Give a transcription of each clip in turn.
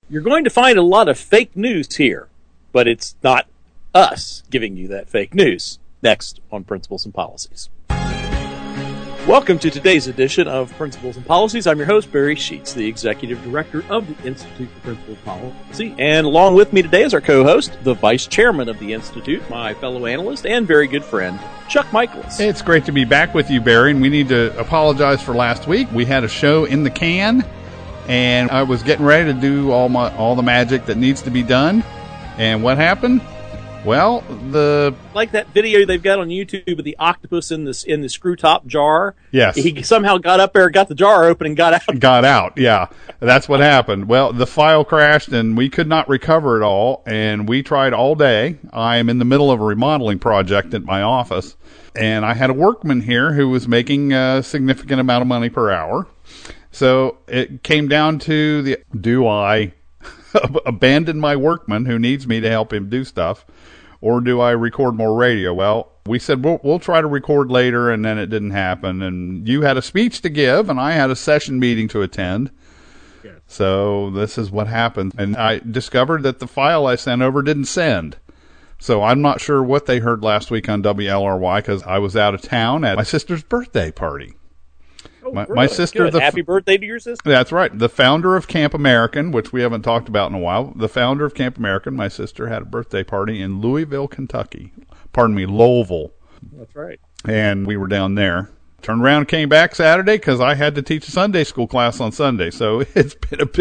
You're going to find a lot of fake news here, but it's not us giving you that fake news. Next on Principles and Policies. Welcome to today's edition of Principles and Policies. I'm your host, Barry Sheets, the Executive Director of the Institute for Principles and Policy. And along with me today is our co-host, the Vice Chairman of the Institute, my fellow analyst and very good friend, Chuck Michaels. It's great to be back with you, Barry, and we need to apologize for last week. We had a show in the can, and I was getting ready to do all the magic that needs to be done. And what happened? Well, like that video they've got on YouTube of the octopus in the screw top jar. Yes, he somehow got up there, got the jar open, and got out. Got out. Yeah, that's what happened. Well, the file crashed, and we could not recover it all. And we tried all day. I am in the middle of a remodeling project at my office, and I had a workman here who was making a significant amount of money per hour. So it came down to do I abandon my workman who needs me to help him do stuff, or do I record more radio? Well, we said we'll try to record later, and then it didn't happen. And you had a speech to give, and I had a session meeting to attend. Yes. So this is what happened. And I discovered that the file I sent over didn't send. So I'm not sure what they heard last week on WLRY, because I was out of town at my sister's birthday party. My sister, happy birthday to your sister. That's right. The founder of Camp American, which we haven't talked about in a while. The founder of Camp American, my sister, had a birthday party in Louisville, Kentucky. Louisville. That's right. And we were down there. Turned around and came back Saturday because I had to teach a Sunday school class on Sunday. So it's been a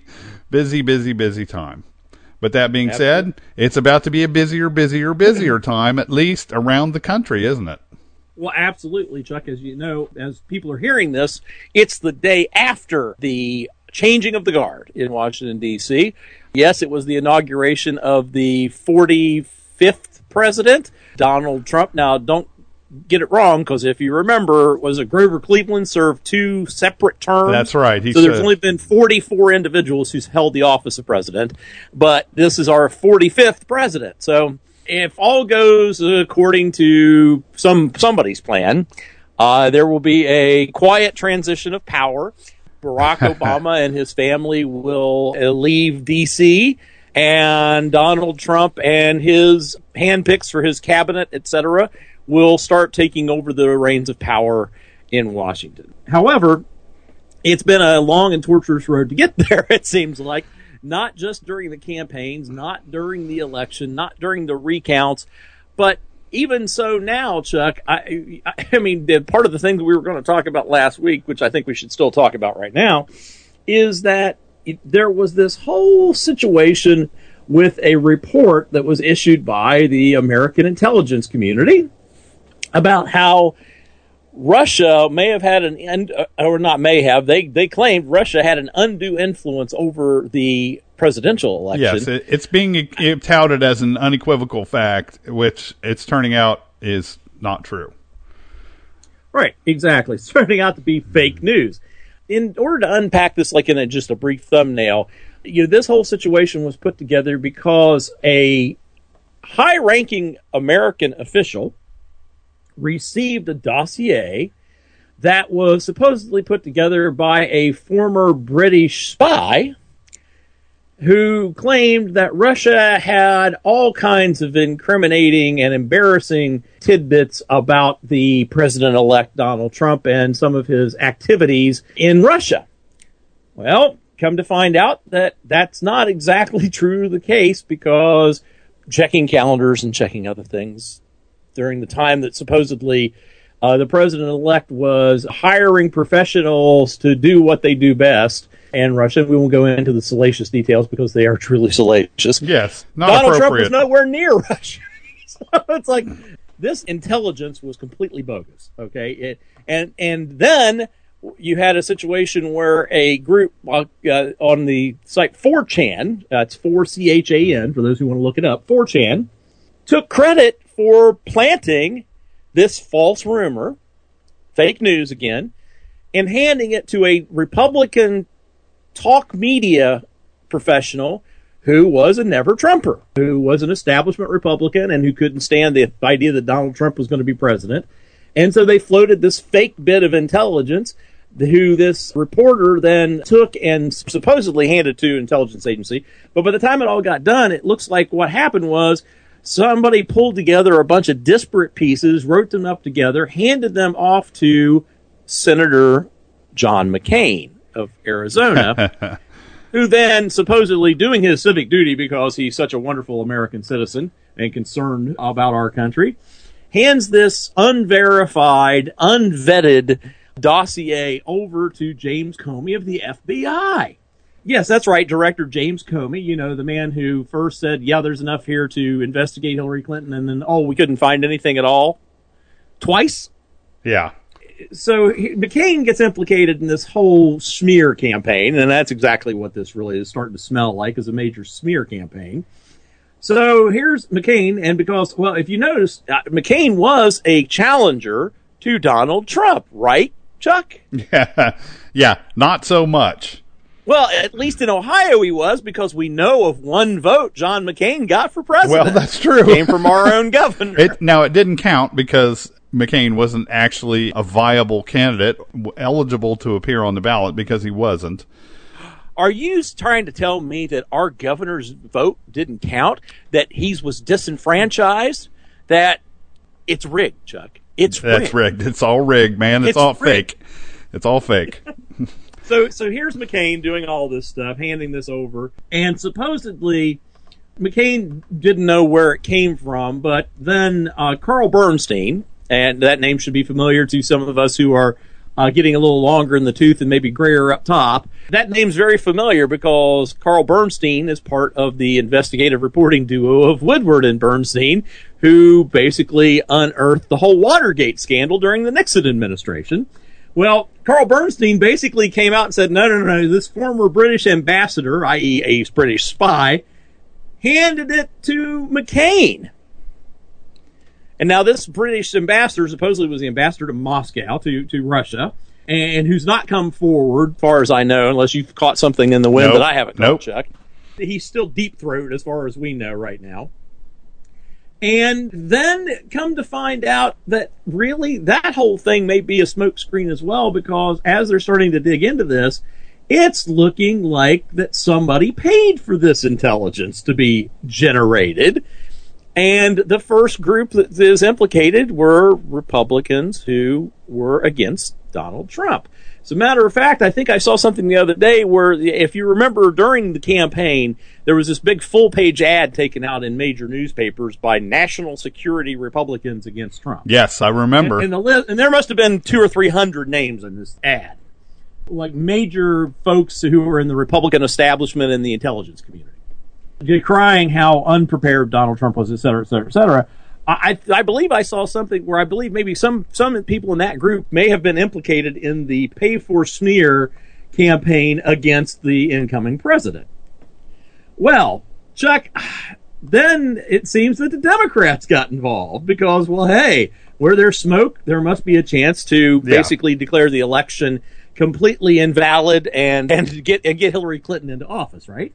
busy time. But that being said, it's about to be a busier time, at least around the country, isn't it? Well, absolutely, Chuck. As you know, as people are hearing this, it's the day after the changing of the guard in Washington, D.C. Yes, it was the inauguration of the 45th president, Donald Trump. Now, don't get it wrong, because if you remember, Grover Cleveland served 2 separate terms. That's right. So there's only been 44 individuals who's held the office of president, but this is our 45th president. So if all goes according to somebody's plan, there will be a quiet transition of power. Barack Obama and his family will leave D.C., and Donald Trump and his handpicks for his cabinet, etc., will start taking over the reins of power in Washington. However, it's been a long and torturous road to get there, it seems like. Not just during the campaigns, not during the election, not during the recounts, but even so now, Chuck, I mean, part of the thing that we were going to talk about last week, which I think we should still talk about right now, is that there was this whole situation with a report that was issued by the American intelligence community about how Russia may have had they claimed Russia had an undue influence over the presidential election. Yes, it's being touted as an unequivocal fact, which it's turning out is not true. Right, exactly. It's turning out to be fake news. In order to unpack this like in just a brief thumbnail, this whole situation was put together because a high-ranking American official received a dossier that was supposedly put together by a former British spy who claimed that Russia had all kinds of incriminating and embarrassing tidbits about the president-elect Donald Trump and some of his activities in Russia. Well, come to find out that that's not exactly true the case, because checking calendars and checking other things during the time that supposedly the president-elect was hiring professionals to do what they do best in Russia. We won't go into the salacious details because they are truly salacious. Yes, not Donald appropriate. Trump was nowhere near Russia. So it's like this intelligence was completely bogus. Okay, and then you had a situation where a group on the site 4chan, that's 4CHAN for those who want to look it up, 4chan, took credit for planting this false rumor, fake news again, and handing it to a Republican talk media professional who was a never-Trumper, who was an establishment Republican and who couldn't stand the idea that Donald Trump was going to be president. And so they floated this fake bit of intelligence who this reporter then took and supposedly handed to an intelligence agency. But by the time it all got done, it looks like what happened was somebody pulled together a bunch of disparate pieces, wrote them up together, handed them off to Senator John McCain of Arizona, who then, supposedly doing his civic duty because he's such a wonderful American citizen and concerned about our country, hands this unverified, unvetted dossier over to James Comey of the FBI. Yes, that's right, Director James Comey, the man who first said, yeah, there's enough here to investigate Hillary Clinton, and then, we couldn't find anything at all. Twice? Yeah. So McCain gets implicated in this whole smear campaign, and that's exactly what this really is starting to smell like, is a major smear campaign. So here's McCain, and because, if you notice, McCain was a challenger to Donald Trump, right, Chuck? Yeah, not so much. Well, at least in Ohio he was, because we know of one vote John McCain got for president. Well, that's true. Came from our own governor. It didn't count because McCain wasn't actually a viable candidate eligible to appear on the ballot because he wasn't. Are you trying to tell me that our governor's vote didn't count, that he was disenfranchised, that it's rigged, Chuck? It's rigged. That's rigged. It's all rigged, man. It's all rigged. fake. It's all fake. So here's McCain doing all this stuff, handing this over, and supposedly McCain didn't know where it came from, but then Carl Bernstein, and that name should be familiar to some of us who are getting a little longer in the tooth and maybe grayer up top. That name's very familiar because Carl Bernstein is part of the investigative reporting duo of Woodward and Bernstein, who basically unearthed the whole Watergate scandal during the Nixon administration. Well, Carl Bernstein basically came out and said, no, this former British ambassador, i.e. a British spy, handed it to McCain. And now this British ambassador supposedly was the ambassador to Moscow, to Russia, and who's not come forward, as far as I know, unless you've caught something in the wind that I haven't caught, Chuck. He's still deep-throated as far as we know right now. And then come to find out that really that whole thing may be a smokescreen as well, because as they're starting to dig into this, it's looking like that somebody paid for this intelligence to be generated. And the first group that is implicated were Republicans who were against Donald Trump. As a matter of fact, I think I saw something the other day where, if you remember, during the campaign, there was this big full-page ad taken out in major newspapers by national security Republicans against Trump. Yes, I remember. And there must have been 200 or 300 names in this ad, like major folks who were in the Republican establishment and the intelligence community, decrying how unprepared Donald Trump was, et cetera, et cetera, et cetera. I believe I saw something where I believe maybe some people in that group may have been implicated in the pay for smear campaign against the incoming president. Well, Chuck, then it seems that the Democrats got involved because, well, hey, where there's smoke, there must be a chance to basically declare the election completely invalid and get Hillary Clinton into office, right?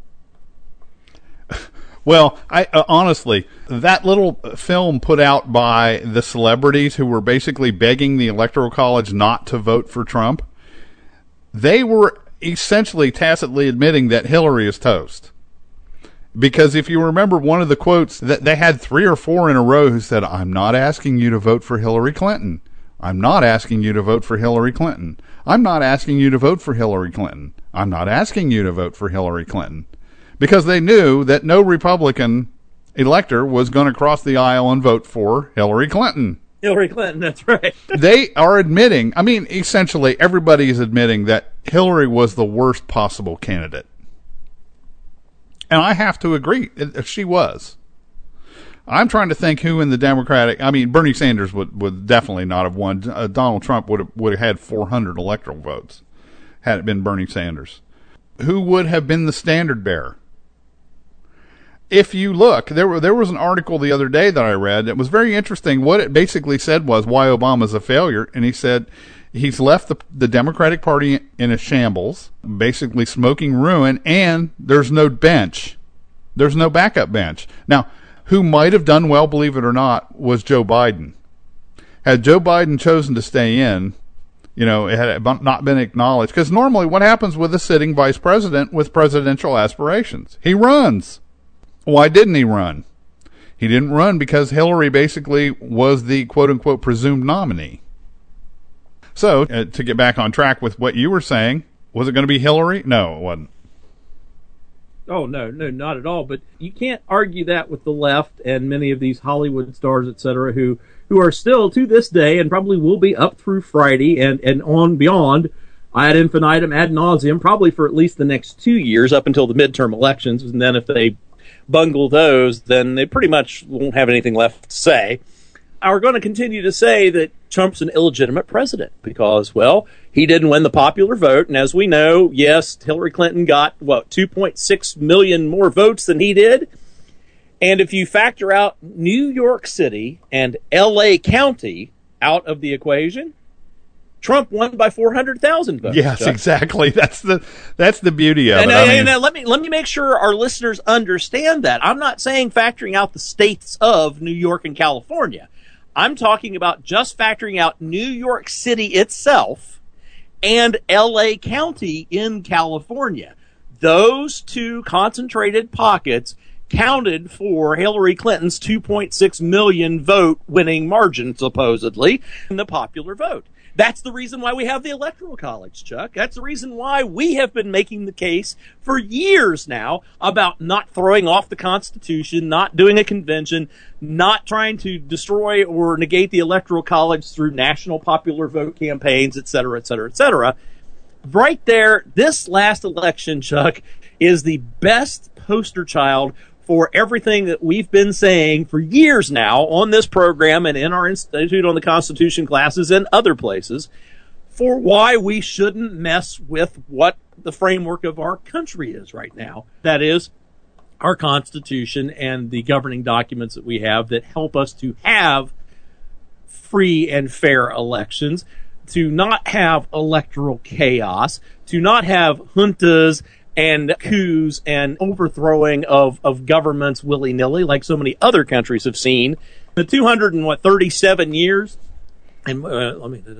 Well, I honestly, that little film put out by the celebrities who were basically begging the Electoral College not to vote for Trump, they were essentially tacitly admitting that Hillary is toast. Because if you remember one of the quotes, that they had 3 or 4 in a row who said, "I'm not asking you to vote for Hillary Clinton. I'm not asking you to vote for Hillary Clinton. I'm not asking you to vote for Hillary Clinton. I'm not asking you to vote for Hillary Clinton." Because they knew that no Republican elector was going to cross the aisle and vote for Hillary Clinton. Hillary Clinton, that's right. They are admitting, I mean, essentially everybody is admitting that Hillary was the worst possible candidate. And I have to agree, she was. I'm trying to think who in the Democratic, I mean, Bernie Sanders would definitely not have won. Donald Trump would have had 400 electoral votes had it been Bernie Sanders. Who would have been the standard bearer? If you look, there was an article the other day that I read that was very interesting. What it basically said was why Obama's a failure, and he said he's left the Democratic Party in a shambles, basically smoking ruin, and there's no bench. There's no backup bench. Now, who might have done well, believe it or not, was Joe Biden. Had Joe Biden chosen to stay in, it had not been acknowledged. Because normally what happens with a sitting vice president with presidential aspirations? He runs. Why didn't he run? He didn't run because Hillary basically was the quote-unquote presumed nominee. So, to get back on track with what you were saying, was it going to be Hillary? No, it wasn't. Oh, no, not at all. But you can't argue that with the left and many of these Hollywood stars, et cetera, who are still, to this day, and probably will be up through Friday and on beyond, ad infinitum, ad nauseum, probably for at least the next 2 years up until the midterm elections. And then if they bungle those, then they pretty much won't have anything left to say. Are going to continue to say that Trump's an illegitimate president because, well, he didn't win the popular vote. And as we know, yes, Hillary Clinton got, 2.6 million more votes than he did. And if you factor out New York City and L.A. County out of the equation, Trump won by 400,000 votes. Yes, exactly. That's the beauty of it. And let me make sure our listeners understand that. I'm not saying factoring out the states of New York and California. I'm talking about just factoring out New York City itself and L.A. County in California. Those two concentrated pockets counted for Hillary Clinton's 2.6 million vote winning margin, supposedly, in the popular vote. That's the reason why we have the Electoral College, Chuck. That's the reason why we have been making the case for years now about not throwing off the Constitution, not doing a convention, not trying to destroy or negate the Electoral College through national popular vote campaigns, et cetera, et cetera, et cetera. Right there, this last election, Chuck, is the best poster child for everything that we've been saying for years now on this program and in our Institute on the Constitution classes and other places for why we shouldn't mess with what the framework of our country is right now. That is our Constitution and the governing documents that we have that help us to have free and fair elections, to not have electoral chaos, to not have juntas and coups and overthrowing of governments willy-nilly like so many other countries have seen. The 237 years, and let me...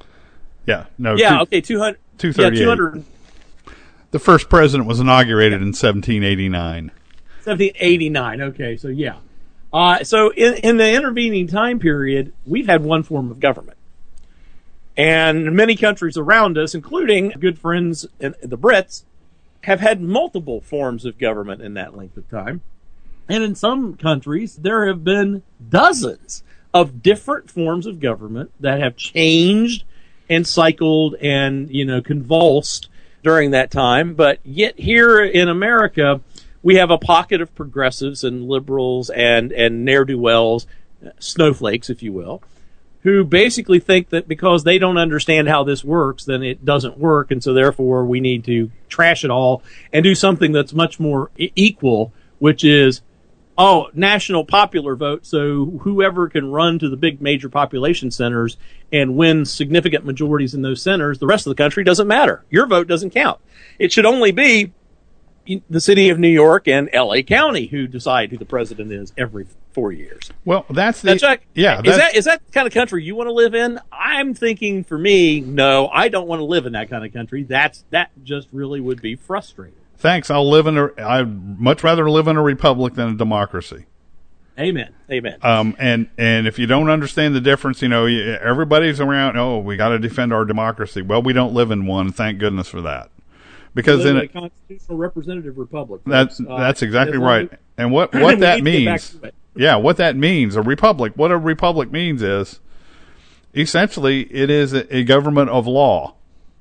238. 200. The first president was inaugurated in 1789. 1789, okay, so yeah. So in the intervening time period, we've had one form of government. And many countries around us, including good friends in the Brits, have had multiple forms of government in that length of time. And in some countries, there have been dozens of different forms of government that have changed and cycled and, convulsed during that time. But yet here in America, we have a pocket of progressives and liberals and ne'er-do-wells, snowflakes, if you will, who basically think that because they don't understand how this works, then it doesn't work, and so therefore we need to trash it all and do something that's much more equal, which is, national popular vote, so whoever can run to the big major population centers and win significant majorities in those centers, the rest of the country doesn't matter. Your vote doesn't count. It should only be the city of New York and L.A. County who decide who the president is every 4 years. Well, that's the... Chuck, is that the kind of country you want to live in? I'm thinking for me, no, I don't want to live in that kind of country. That just really would be frustrating. Thanks. I'd much rather live in a republic than a democracy. Amen. And if you don't understand the difference, everybody's around, we got to defend our democracy. Well, we don't live in one. Thank goodness for that. Because in a constitutional representative republic. That's exactly right. And what that means, what that means, a republic, what a republic means is, essentially, it is a government of law.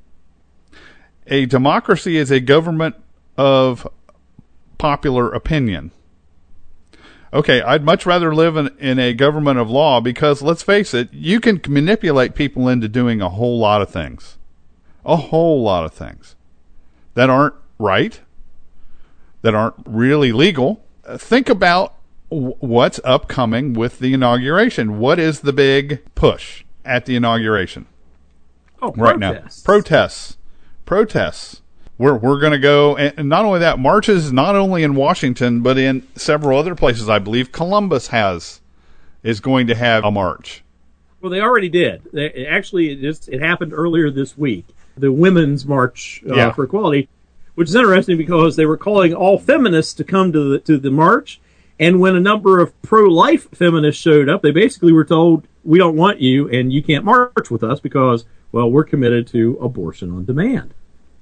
A democracy is a government of popular opinion. Okay, I'd much rather live in a government of law because, let's face it, you can manipulate people into doing a whole lot of things. A whole lot of things that aren't right, that aren't really legal. Think about what's upcoming with the inauguration. What is the big push at the inauguration? Right now. Protests. We're going to go, and not only that, marches not only in Washington, but in several other places. I believe Columbus is going to have a march. Well, they already did. It happened earlier this week. The Women's March for Equality, which is interesting because they were calling all feminists to come to the march. And when a number of pro-life feminists showed up, they basically were told, we don't want you and you can't march with us because, well, we're committed to abortion on demand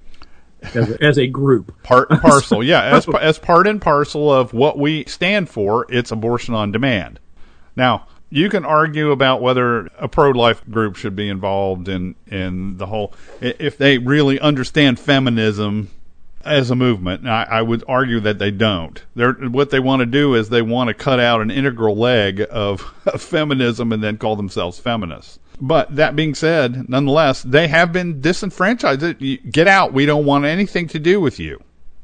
as a group. Part and parcel, yeah. As part and parcel of what we stand for, it's abortion on demand. Now, you can argue about whether a pro-life group should be involved in the whole, if they really understand feminism as a movement. And I would argue that they don't. What they want to do is they want to cut out an integral leg of feminism and then call themselves feminists. But that being said, nonetheless, they have been disenfranchised. Get out. We don't want anything to do with you.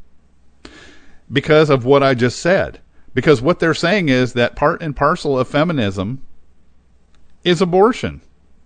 Because of what I just said. Because what they're saying is that part and parcel of feminism is abortion.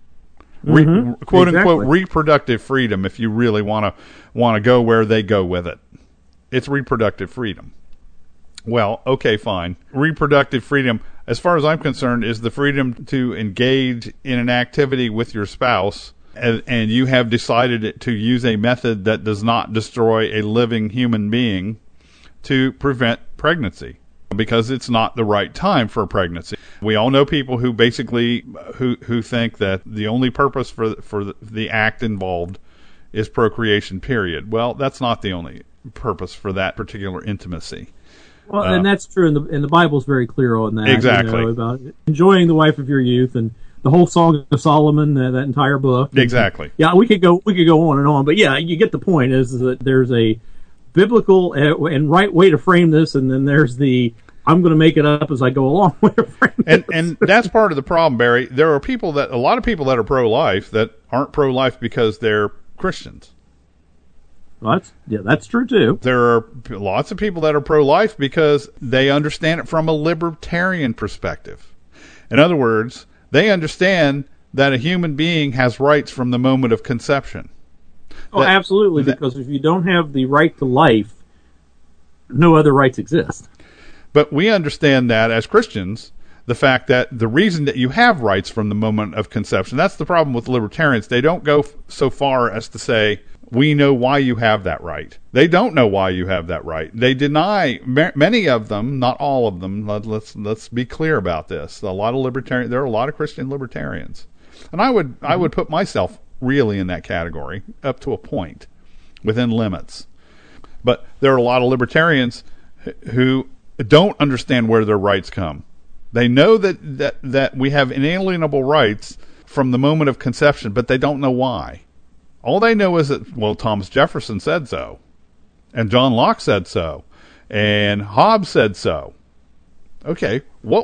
Quote unquote reproductive freedom, if you really want to go where they go with it. It's reproductive freedom. Well, okay, fine. Reproductive freedom, as far as I'm concerned, is the freedom to engage in an activity with your spouse, and you have decided to use a method that does not destroy a living human being to prevent pregnancy, because it's not the right time for a pregnancy. We all know people who basically who think that the only purpose for the act involved is procreation, period. Well, that's not the only purpose for that particular intimacy. Well, and that's true, and the Bible's very clear on that. Exactly. About enjoying the wife of your youth, and the whole Song of Solomon, that entire book. Exactly. Yeah, we could go on and on, but yeah, you get the point. Is that there's a biblical and right way to frame this, and then there's the I'm going to make it up as I go along way to frame this. And that's part of the problem, Barry. There are a lot of people that are pro-life that aren't pro-life because they're Christians. Well, that's true too. There are lots of people that are pro-life because they understand it from a libertarian perspective. In other words, they understand that a human being has rights from the moment of conception. Oh, absolutely, because if you don't have the right to life, no other rights exist. But we understand that as Christians, the fact that the reason that you have rights from the moment of conception, that's the problem with libertarians. They don't go so far as to say, we know why you have that right. They don't know why you have that right. They deny, many of them, not all of them, let's be clear about this. There are a lot of Christian libertarians. And I would put myself really in that category, up to a point, within limits. But there are a lot of libertarians who don't understand where their rights come. They know that we have inalienable rights from the moment of conception, but they don't know why. All they know is that, well, Thomas Jefferson said so, and John Locke said so, and Hobbes said so. Okay,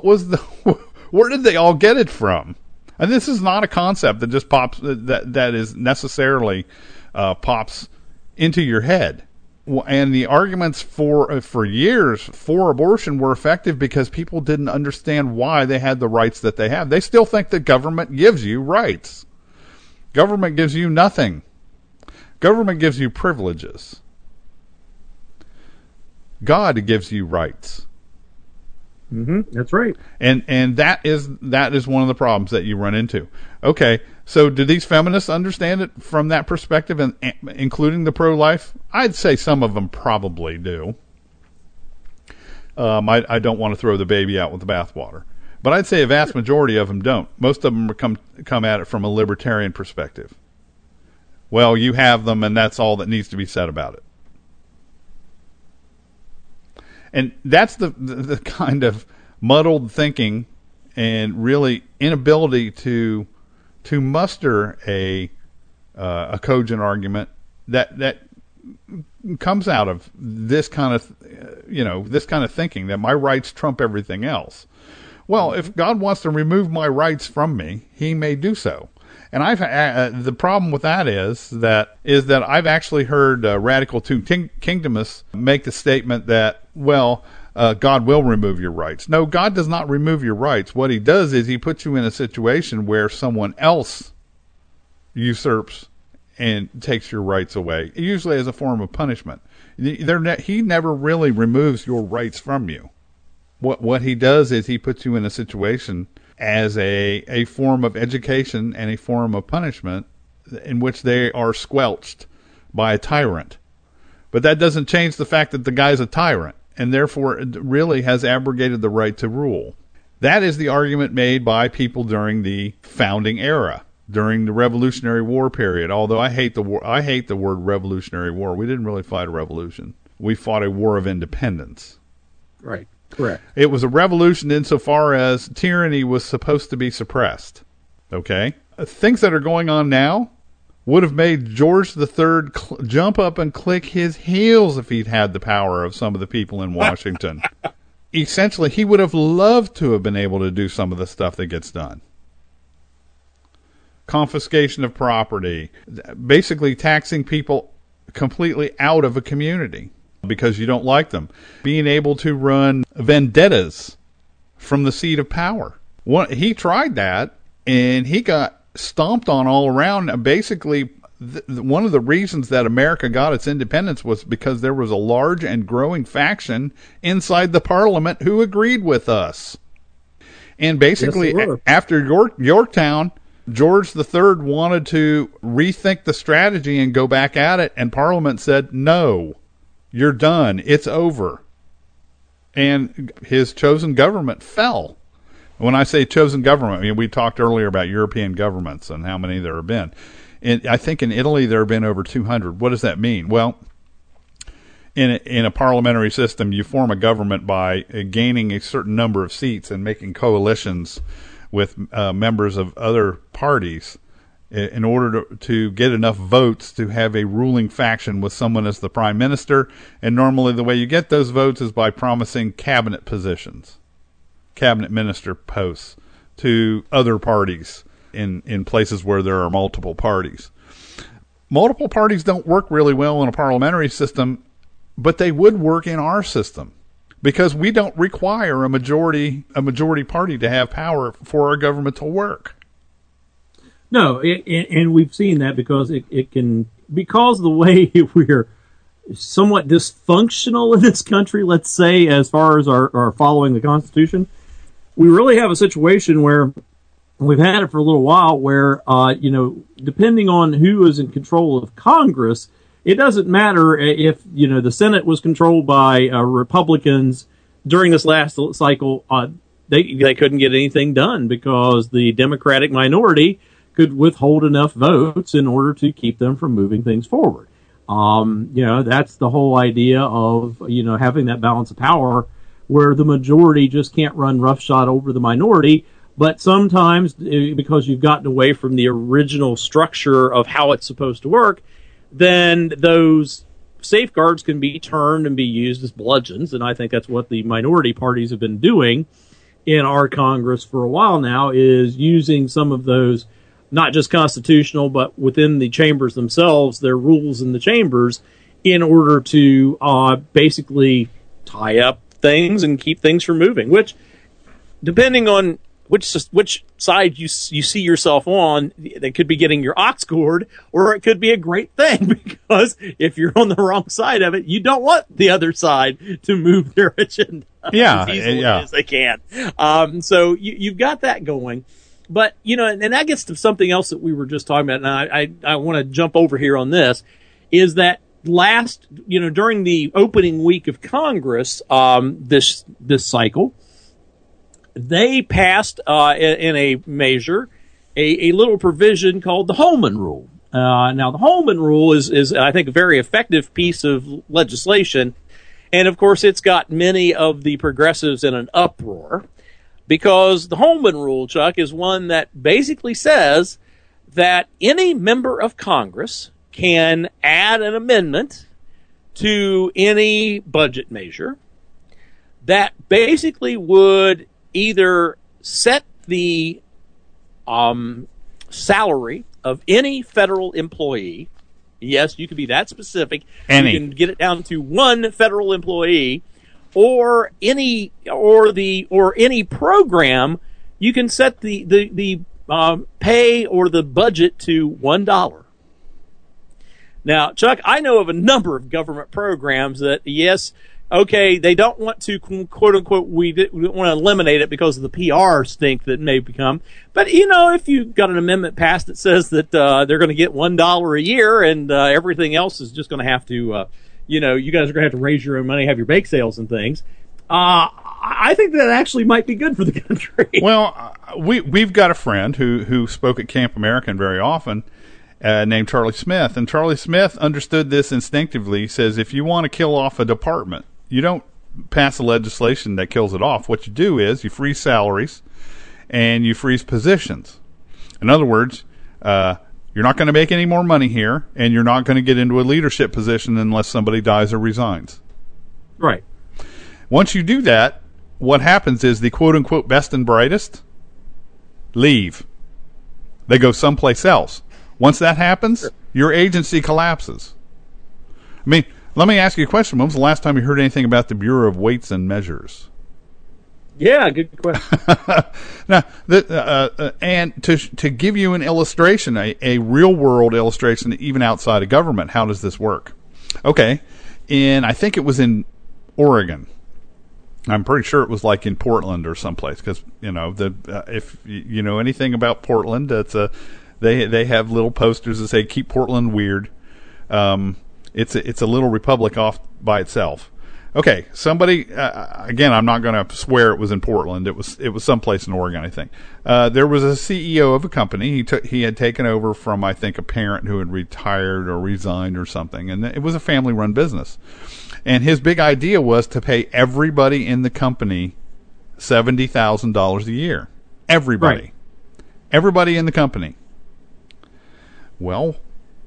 where did they all get it from? And this is not a concept that just pops, that is necessarily pops into your head. And the arguments for years for abortion were effective because people didn't understand why they had the rights that they have. They still think that government gives you rights. Government gives you nothing. Government gives you privileges. God gives you rights. That's right. And that is one of the problems that you run into. Okay, so do these feminists understand it from that perspective, and including the pro-life? I'd say some of them probably do. I don't want to throw the baby out with the bathwater, but I'd say a vast majority of them don't. Most of them come at it from a libertarian perspective. Well, you have them, and that's all that needs to be said about it. And that's the kind of muddled thinking and really inability to muster a cogent argument that comes out of this kind of thinking that my rights trump everything else. Well, if God wants to remove my rights from me, He may do so. And the problem with that is that I've actually heard radical kingdomists make the statement that, God will remove your rights. No, God does not remove your rights. What He does is He puts you in a situation where someone else usurps and takes your rights away, usually as a form of punishment. He never really removes your rights from you. What He does is He puts you in a situation as a form of education and a form of punishment in which they are squelched by a tyrant. But that doesn't change the fact that the guy's a tyrant, and therefore it really has abrogated the right to rule. That is the argument made by people during the founding era, during the Revolutionary War period. Although I hate the word Revolutionary War. We didn't really fight a revolution. We fought a war of independence. Right. Correct. It was a revolution insofar as tyranny was supposed to be suppressed. Okay? Things that are going on now would have made George III jump up and click his heels if he'd had the power of some of the people in Washington. Essentially, he would have loved to have been able to do some of the stuff that gets done. Confiscation of property, basically taxing people completely out of a community because you don't like them. Being able to run vendettas from the seat of power. He tried that, and he got stomped on all around. Basically, one of the reasons that America got its independence was because there was a large and growing faction inside the Parliament who agreed with us. And basically, yes, after Yorktown, George III wanted to rethink the strategy and go back at it, and Parliament said, no, you're done. It's over. And his chosen government fell. When I say chosen government, I mean, we talked earlier about European governments and how many there have been. I think in Italy there have been over 200. What does that mean? Well, in a parliamentary system, you form a government by gaining a certain number of seats and making coalitions with members of other parties in order to get enough votes to have a ruling faction with someone as the prime minister. And normally the way you get those votes is by promising cabinet positions, cabinet minister posts to other parties in places where there are multiple parties. Multiple parties don't work really well in a parliamentary system, but they would work in our system because we don't require a majority party to have power for our government to work. No, and we've seen that because because of the way we're somewhat dysfunctional in this country, let's say, as far as our following the Constitution, we really have a situation where we've had it for a little while where, depending on who is in control of Congress, it doesn't matter if, the Senate was controlled by Republicans during this last cycle, they couldn't get anything done because the Democratic minority could withhold enough votes in order to keep them from moving things forward. That's the whole idea of, having that balance of power where the majority just can't run roughshod over the minority. But sometimes, because you've gotten away from the original structure of how it's supposed to work, then those safeguards can be turned and be used as bludgeons. And I think that's what the minority parties have been doing in our Congress for a while now, is using some of those, not just constitutional, but within the chambers themselves, their rules in the chambers, in order to basically tie up things and keep things from moving, which, depending on which side you see yourself on, that could be getting your ox gored, or it could be a great thing, because if you're on the wrong side of it, you don't want the other side to move their agenda as easily as they can. So you've got that going. But, and that gets to something else that we were just talking about, and I want to jump over here on this, is that during the opening week of Congress, this cycle, they passed in a measure a little provision called the Holman Rule. Now, the Holman Rule is I think a very effective piece of legislation, and of course it's got many of the progressives in an uproar, because the Holman Rule, Chuck, is one that basically says that any member of Congress can add an amendment to any budget measure that basically would either set the salary of any federal employee. Yes, you can be that specific. Any. You can get it down to one federal employee, or any program. You can set the pay or the budget to $1. Now, Chuck, I know of a number of government programs that, yes, okay, they don't want to, quote unquote, we don't want to eliminate it because of the PR stink that may become. But, if you got an amendment passed that says that they're going to get $1 a year and everything else is just going to have to, you guys are going to have to raise your own money, have your bake sales and things. I think that actually might be good for the country. Well, we've got a friend who spoke at Camp American very often, named Charlie Smith. And Charlie Smith understood this instinctively. He says, if you want to kill off a department, you don't pass a legislation that kills it off. What you do is you freeze salaries and you freeze positions. In other words, you're not going to make any more money here, and you're not going to get into a leadership position unless somebody dies or resigns. Right. Once you do that, what happens is the quote-unquote best and brightest leave. They go someplace else. Once that happens, your agency collapses. I mean, let me ask you a question. When was the last time you heard anything about the Bureau of Weights and Measures? Yeah, good question. Now, and to give you an illustration, a real-world illustration, even outside of government, how does this work? Okay, I think it was in Oregon. I'm pretty sure it was like in Portland or someplace, because if you know anything about Portland, it's they have little posters that say "Keep Portland Weird." It's a little republic off by itself. Okay, somebody again, I'm not going to swear it was in Portland. It was someplace in Oregon, I think. There was a CEO of a company. He had taken over from, I think, a parent who had retired or resigned or something, and it was a family-run business. And his big idea was to pay everybody in the company $70,000 a year. Everybody. Right. Everybody in the company. Well,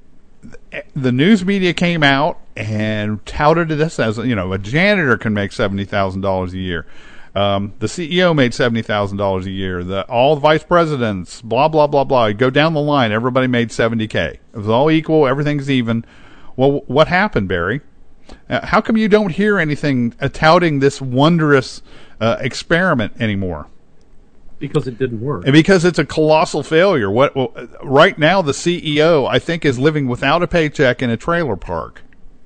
the news media came out and touted this as, a janitor can make $70,000 a year. The CEO made $70,000 a year. All the vice presidents, blah, blah, blah, blah. You go down the line, everybody made $70K. It was all equal. Everything's even. Well, what happened, Barry? How come you don't hear anything touting this wondrous experiment anymore? Because it didn't work. And because it's a colossal failure. Right now, the CEO, I think, is living without a paycheck in a trailer park.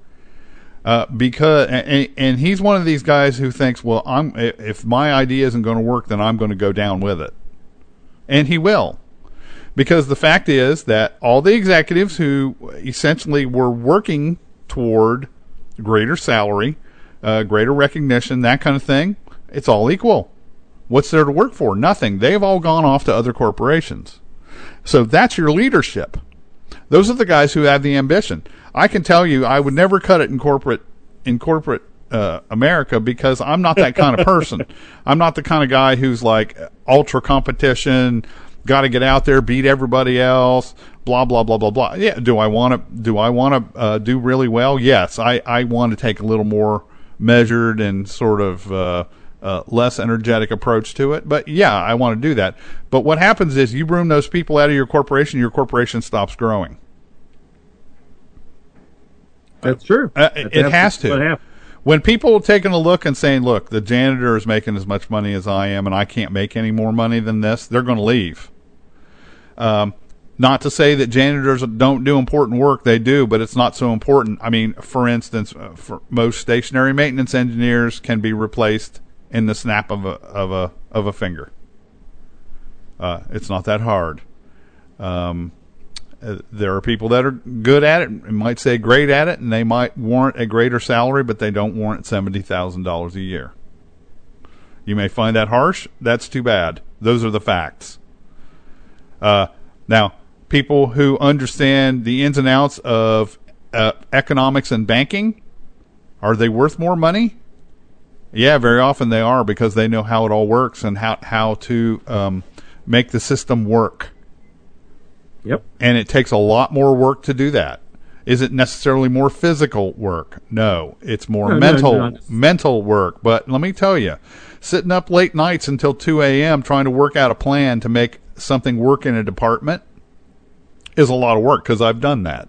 And he's one of these guys who thinks, well, if my idea isn't going to work, then I'm going to go down with it. And he will. Because the fact is that all the executives who essentially were working toward greater salary, greater recognition, that kind of thing, it's all equal. What's there to work for? Nothing. They've all gone off to other corporations. So that's your leadership. Those are the guys who have the ambition. I can tell you, I would never cut it in corporate America, because I'm not that kind of person. I'm not the kind of guy who's like ultra competition, got to get out there, beat everybody else, blah blah blah blah blah. Yeah, do I want to do really well? Yes, I want to take a little more measured and sort of less energetic approach to it. But yeah, I want to do that. But what happens is you broom those people out of your corporation stops growing. That's true. It has to. When people are taking a look and saying, look, the janitor is making as much money as I am and I can't make any more money than this, they're going to leave. Not to say that janitors don't do important work. They do, but it's not so important. I mean, for instance, for most stationary maintenance engineers can be replaced in the snap of a finger. It's not that hard. There are people that are good at it, and might say great at it, and they might warrant a greater salary, but they don't warrant $70,000 a year. You may find that harsh. That's too bad. Those are the facts. Now, people who understand the ins and outs of economics and banking, are they worth more money? Yeah, very often they are, because they know how it all works and how to make the system work. Yep. And it takes a lot more work to do that. Is it necessarily more physical work? No, it's more mental work. But let me tell you, sitting up late nights until 2 a.m. trying to work out a plan to make something work in a department is a lot of work, because I've done that.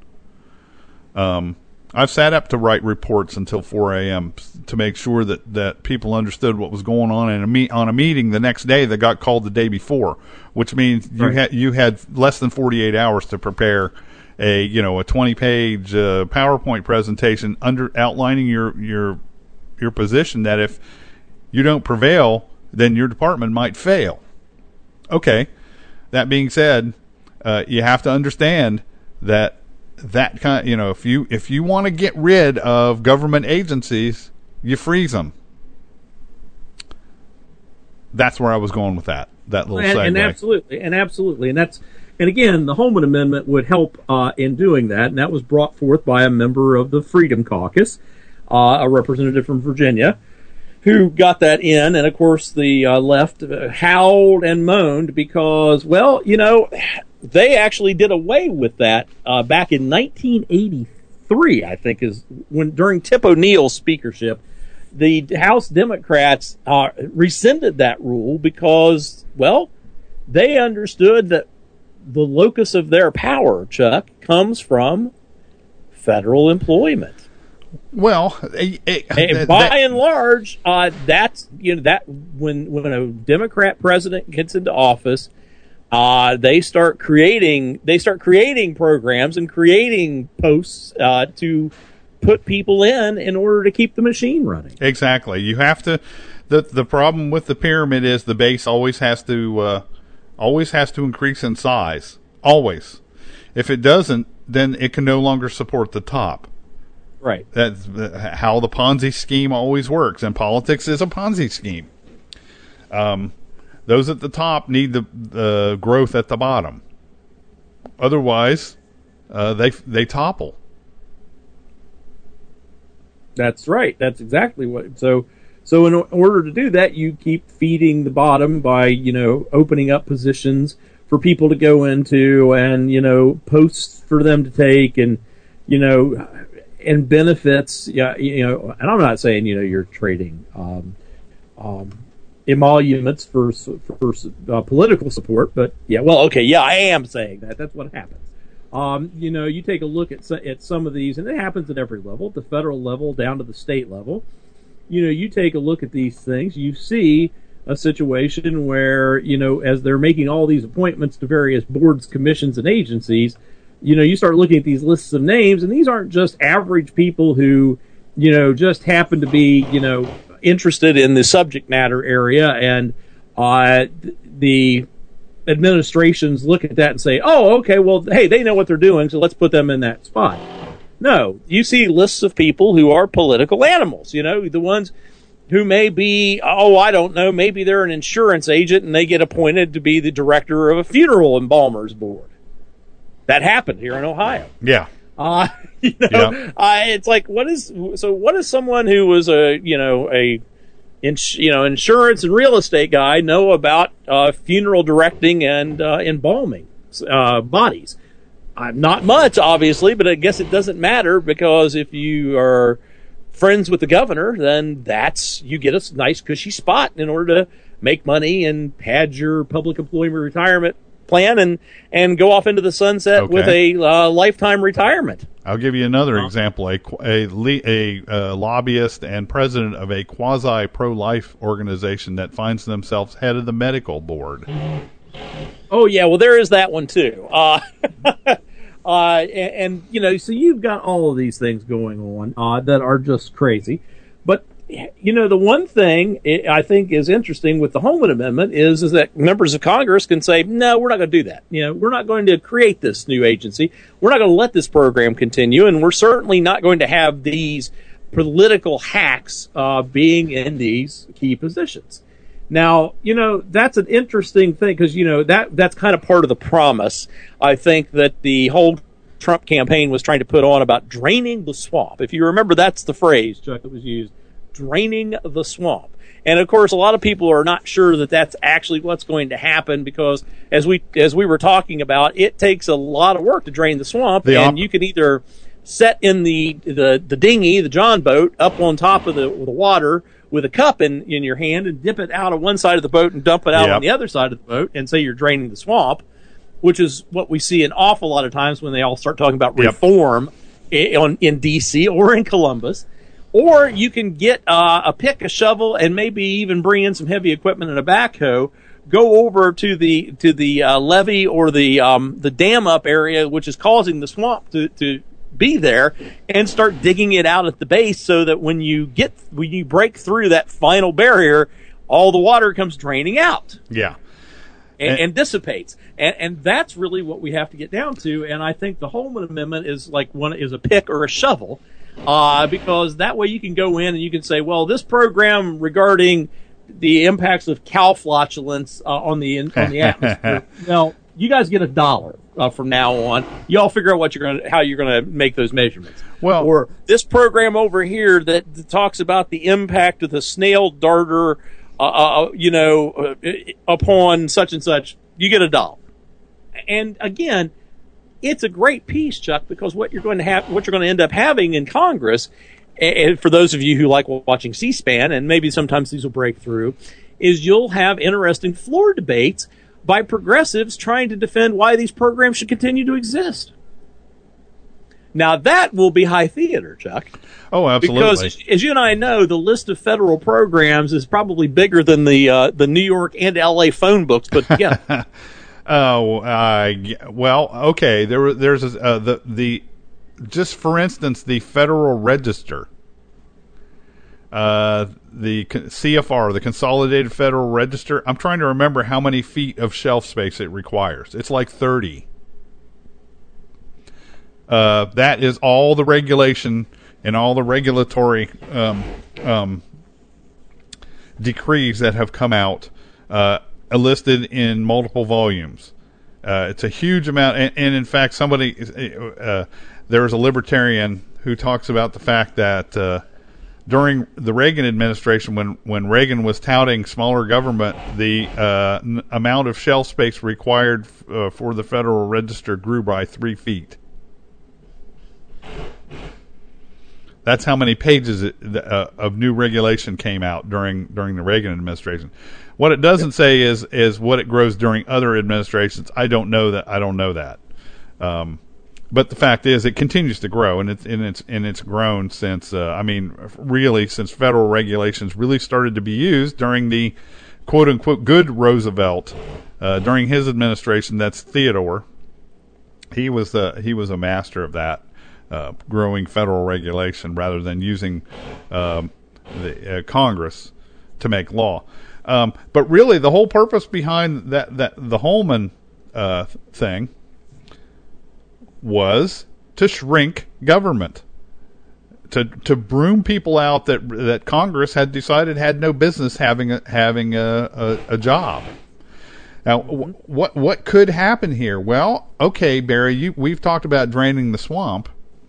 I've sat up to write reports until 4 a.m. to make sure that people understood what was going on in on a meeting the next day that got called the day before, which means you had less than 48 hours to prepare a 20-page PowerPoint presentation outlining your your position that if you don't prevail, then your department might fail. Okay. That being said, you have to understand that kind, if you want to get rid of government agencies, you freeze them. That's where I was going with that little segue. And absolutely. And again, the Holman Amendment would help in doing that, and that was brought forth by a member of the Freedom Caucus, a representative from Virginia, who got that in. And of course, the left howled and moaned because, well, they actually did away with that back in 1983, I think, is when during Tip O'Neill's speakership. The House Democrats rescinded that rule because, well, they understood that the locus of their power, Chuck, comes from federal employment. Well, by and large, that's that when a Democrat president gets into office, they start creating programs and creating posts to put people in order to keep the machine running. Exactly. You have to. The problem with the pyramid is the base always has to increase in size. Always. If it doesn't, then it can no longer support the top. Right. That's how the Ponzi scheme always works, and politics is a Ponzi scheme. Those at the top need the growth at the bottom. Otherwise, they topple. That's right. That's exactly what. So in order to do that, you keep feeding the bottom by, opening up positions for people to go into and, posts for them to take and, and benefits. Yeah. And I'm not saying, you're trading, emoluments for political support, but yeah, well, okay. Yeah, I am saying that. That's what happens. You take a look at some of these, and it happens at every level, at the federal level down to the state level. You take a look at these things, you see a situation where, as they're making all these appointments to various boards, commissions, and agencies, you start looking at these lists of names, and these aren't just average people who, just happen to be, interested in the subject matter area, and the administrations look at that and say, oh, okay, well, hey, they know what they're doing, so let's put them in that spot. No, you see lists of people who are political animals, the ones who may be, I don't know, maybe they're an insurance agent and they get appointed to be the director of a funeral embalmers board. That happened here in Ohio. Yeah. It's like, what is someone who was insurance and real estate guy know about funeral directing and embalming bodies? Not much, obviously, but I guess it doesn't matter because if you are friends with the governor, then you get a nice cushy spot in order to make money and pad your public employee retirement plan and go off into the sunset with a lifetime retirement. I'll give you another example. A lobbyist and president of a quasi pro-life organization that finds themselves head of the medical board. Oh yeah, well there is that one too. So you've got all of these things going on that are just crazy. But the one thing I think is interesting with the Holman Amendment is that members of Congress can say, no, we're not going to do that. We're not going to create this new agency. We're not going to let this program continue, and we're certainly not going to have these political hacks being in these key positions. Now, that's an interesting thing because, that's kind of part of the promise, I think, that the whole Trump campaign was trying to put on about draining the swamp. If you remember, that's the phrase, Chuck, that was used. Draining the swamp. And of course, a lot of people are not sure that that's actually what's going to happen because as we were talking about, it takes a lot of work to drain the swamp, and you can either set in the dinghy, the John boat, up on top of the water with a cup in your hand and dip it out of one side of the boat and dump it out on the other side of the boat and say you're draining the swamp, which is what we see an awful lot of times when they all start talking about reform in D.C. or in Columbus. Or you can get a pick, a shovel, and maybe even bring in some heavy equipment and a backhoe. Go over to the levee or the dam up area, which is causing the swamp to be there, and start digging it out at the base so that when you break through that final barrier, all the water comes draining out. Yeah. And dissipates. And that's really what we have to get down to. And I think the Holman Amendment is is a pick or a shovel, because that way you can go in and you can say, well, this program regarding the impacts of cow flatulence on the atmosphere, well, you guys get $1 from now on. Y'all figure out how you're gonna make those measurements. Well, or this program over here that talks about the impact of the snail darter, upon such and such, you get $1. And again, it's a great piece, Chuck, because what you're going to end up having in Congress, and for those of you who like watching C-SPAN, and maybe sometimes these will break through, is you'll have interesting floor debates by progressives trying to defend why these programs should continue to exist. Now that will be high theater, Chuck. Oh, absolutely. Because as you and I know, the list of federal programs is probably bigger than the New York and LA phone books put together. Well, okay. There's just for instance, the Federal Register, the CFR, the Consolidated Federal Register. I'm trying to remember how many feet of shelf space it requires. It's like 30. That is all the regulation and all the regulatory decrees that have come out, listed in multiple volumes. It's a huge amount, and in fact, there is a libertarian who talks about the fact that during the Reagan administration, when Reagan was touting smaller government, the amount of shelf space required for the Federal Register grew by 3 feet. That's how many pages of new regulation came out during the Reagan administration. What it doesn't say is what it grows during other administrations. I don't know that. But the fact is, it continues to grow, and it's grown since since federal regulations really started to be used during the quote unquote good Roosevelt, during his administration. That's Theodore. He was a master of that. Growing federal regulation rather than using the Congress to make law. But really, the whole purpose behind that the Holman thing was to shrink government, to broom people out that Congress had decided had no business having a job. Now, what could happen here? Well, okay, Barry, we've talked about draining the swamp.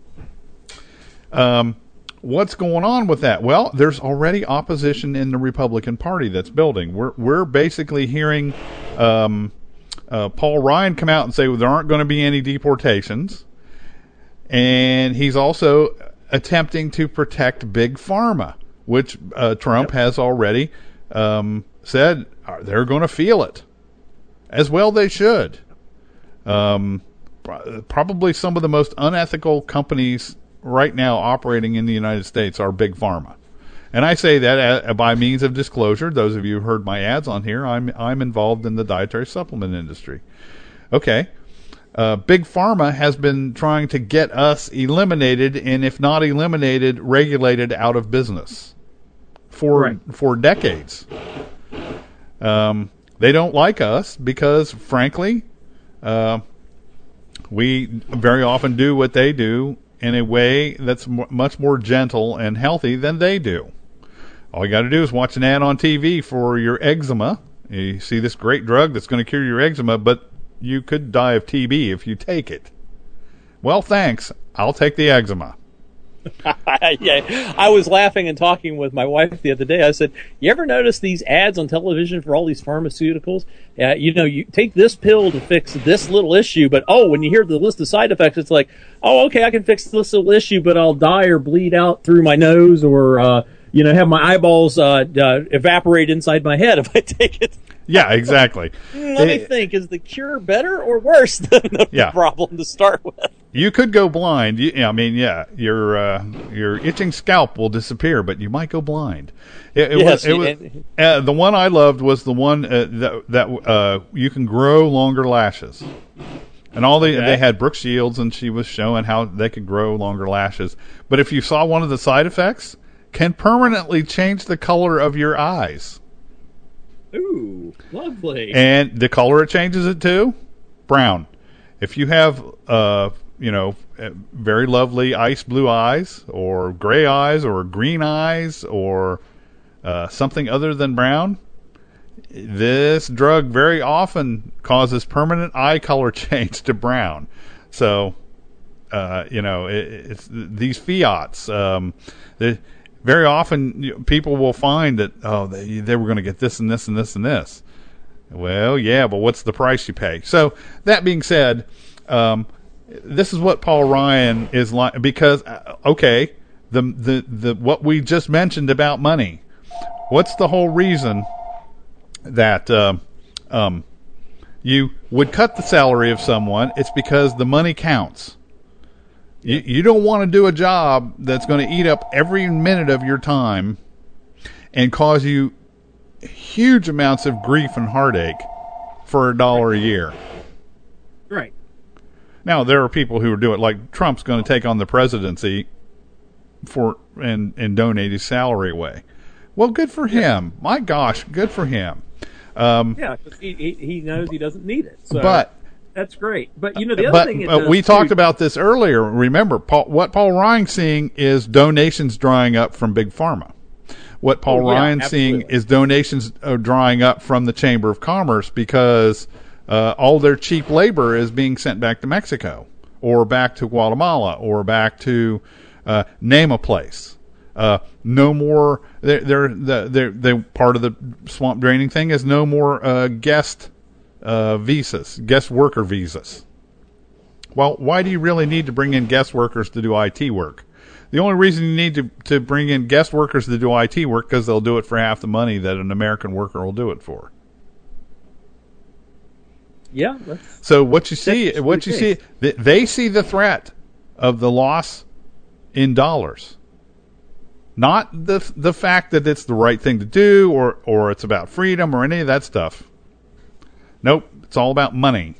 What's going on with that? Well, there's already opposition in the Republican Party that's building. We're basically hearing Paul Ryan come out and say, well, there aren't going to be any deportations, and he's also attempting to protect Big Pharma, which Trump has already said they're going to feel it. As well they should. Probably some of the most unethical companies right now operating in the United States are Big Pharma. And I say that by means of disclosure. Those of you who heard my ads on here, I'm involved in the dietary supplement industry. Okay. Big Pharma has been trying to get us eliminated, and if not eliminated, regulated out of business for decades. They don't like us because, frankly, we very often do what they do in a way that's much more gentle and healthy than they do. All you got to do is watch an ad on TV for your eczema. You see this great drug that's going to cure your eczema, but you could die of TB if you take it. Well, thanks. I'll take the eczema. Yeah, I was laughing and talking with my wife the other day. I said, you ever notice these ads on television for all these pharmaceuticals? You take this pill to fix this little issue, but when you hear the list of side effects, it's like, okay, I can fix this little issue, but I'll die or bleed out through my nose or, have my eyeballs evaporate inside my head if I take it. Yeah, exactly. Let me think. Is the cure better or worse than the problem to start with? You could go blind. Your itching scalp will disappear, but you might go blind. The one I loved was the one that you can grow longer lashes. And they had Brooke Shields, and she was showing how they could grow longer lashes. But if you saw one of the side effects, can permanently change the color of your eyes. Ooh, lovely. And the color it changes it to, brown. If you have, very lovely ice blue eyes, or gray eyes, or green eyes, or something other than brown, this drug very often causes permanent eye color change to brown. So, it's these fiats. Very often people will find that, they were going to get this and this and this and this. Well, yeah, but what's the price you pay? So that being said, this is what Paul Ryan is like, because, the what we just mentioned about money. What's the whole reason that you would cut the salary of someone? It's because the money counts. You don't want to do a job that's going to eat up every minute of your time and cause you huge amounts of grief and heartache for $1 a year. Right. Now, there are people who do it, like Trump's going to take on the presidency and donate his salary away. Well, good for him. My gosh, good for him. Because he knows he doesn't need it. So but that's great. But the other thing is, we talked about this earlier. Remember, what Paul Ryan's seeing is donations drying up from Big Pharma. What Paul Ryan's seeing is donations drying up from the Chamber of Commerce, because all their cheap labor is being sent back to Mexico, or back to Guatemala, or back to name a place. No more. They're part of the swamp draining thing is no more guest visas, guest worker visas. Well, why do you really need to bring in guest workers to do IT work? The only reason you need to bring in guest workers to do IT work because they'll do it for half the money that an American worker will do it for. Yeah. So what you see, they see the threat of the loss in dollars. Not the fact that it's the right thing to do, or it's about freedom, or any of that stuff. Nope, it's all about money.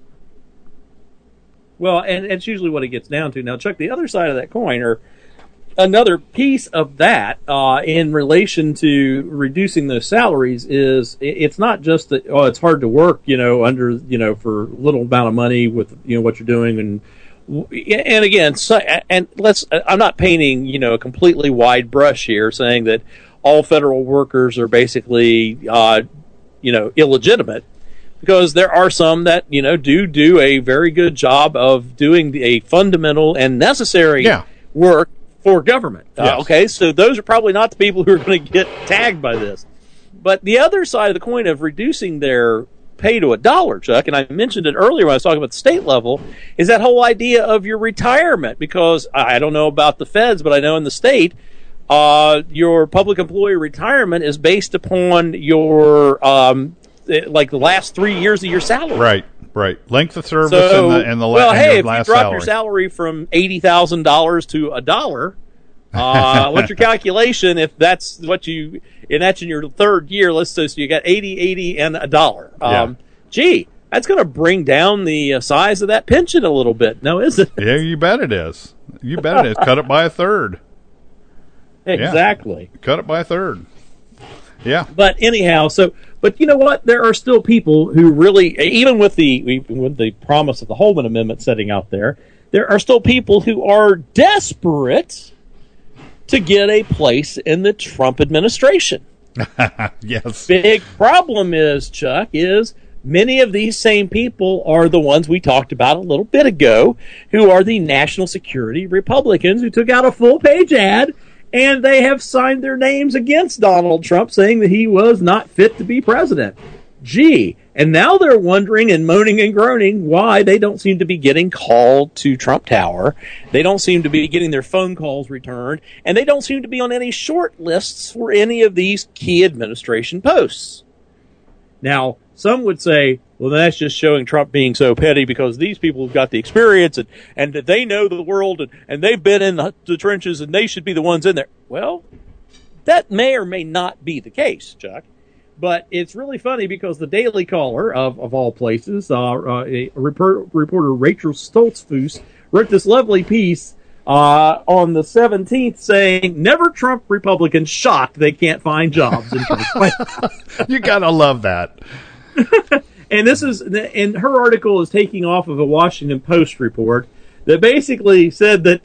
Well, and it's usually what it gets down to. Now, Chuck, the other side of that coin, or another piece of that, in relation to reducing those salaries, is it's not just that it's hard to work, under for little amount of money with what you're doing, and again, I'm not painting a completely wide brush here, saying that all federal workers are basically illegitimate, because there are some that do a very good job of doing a fundamental and necessary work for government. Yes. Okay, so those are probably not the people who are going to get tagged by this. But the other side of the coin of reducing their pay to $1, Chuck, and I mentioned it earlier when I was talking about the state level, is that whole idea of your retirement. Because I don't know about the feds, but I know in the state, your public employee retirement is based upon your like the last 3 years of your salary. Right. Length of service and the last salary. If you drop your salary from $80,000 to $1, what's your calculation? If that's what and that's in your third year, let's say, so you got 80, and $1. That's going to bring down the size of that pension a little bit. No, is it? Yeah, you bet it is. Cut it by a third. Exactly. Yeah. Cut it by a third. Yeah. But anyhow, but you know what? There are still people who really, even with the promise of the Holman Amendment setting out there are still people who are desperate to get a place in the Trump administration. Yes. Big problem is, Chuck, many of these same people are the ones we talked about a little bit ago, who are the national security Republicans who took out a full-page ad, and they have signed their names against Donald Trump, saying that he was not fit to be president. And now they're wondering and moaning and groaning why they don't seem to be getting called to Trump Tower. They don't seem to be getting their phone calls returned, and they don't seem to be on any short lists for any of these key administration posts. Now, some would say, well, that's just showing Trump being so petty, because these people have got the experience and they know the world and they've been in the trenches and they should be the ones in there. Well, that may or may not be the case, Chuck. But it's really funny because the Daily Caller, of all places, reporter Rachel Stoltzfus wrote this lovely piece on the 17th saying, "Never Trump Republicans shocked they can't find jobs in 2020." You gotta love that. And her article is taking off of a Washington Post report that basically said that,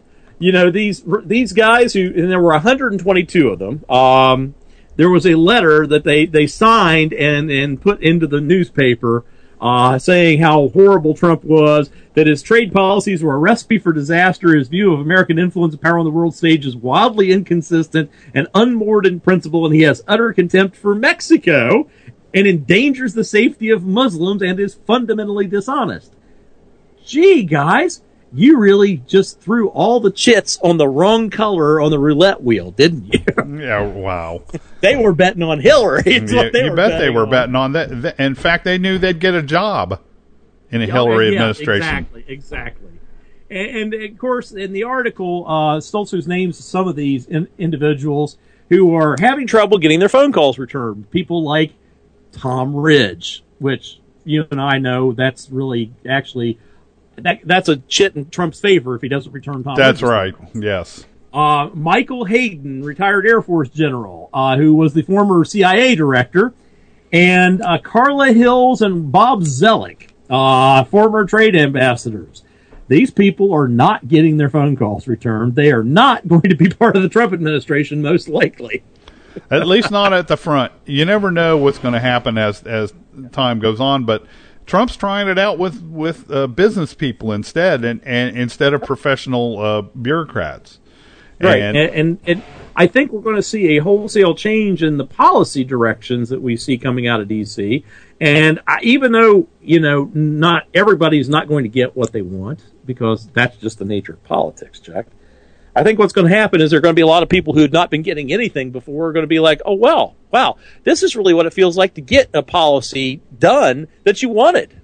these guys and there were 122 of them, there was a letter that they signed and put into the newspaper saying how horrible Trump was, that his trade policies were a recipe for disaster, his view of American influence and power on the world stage is wildly inconsistent and unmoored in principle, and he has utter contempt for Mexico and endangers the safety of Muslims and is fundamentally dishonest. Gee, guys, you really just threw all the chits on the wrong color on the roulette wheel, didn't you? Yeah, wow. They were betting on Hillary. You bet they were betting on that. In fact, they knew they'd get a job in a Hillary administration. Exactly. And of course, in the article, Stoltzfus names some of these individuals who are having trouble getting their phone calls returned. People like Tom Ridge, which you and I know that's really actually that's a chit in Trump's favor if he doesn't return Tom Ridge. That's right. Yes. Michael Hayden, retired Air Force general, who was the former CIA director, and Carla Hills and Bob Zoellick, former trade ambassadors. These people are not getting their phone calls returned. They are not going to be part of the Trump administration, most likely. At least not at the front. You never know what's going to happen as time goes on, but Trump's trying it out with business people instead, and instead of professional bureaucrats. Right, and I think we're going to see a wholesale change in the policy directions that we see coming out of D.C. And even though not everybody's not going to get what they want, because that's just the nature of politics, Chuck. I think what's going to happen is there are going to be a lot of people who have not been getting anything before are going to be like, oh, well, wow, this is really what it feels like to get a policy done that you wanted.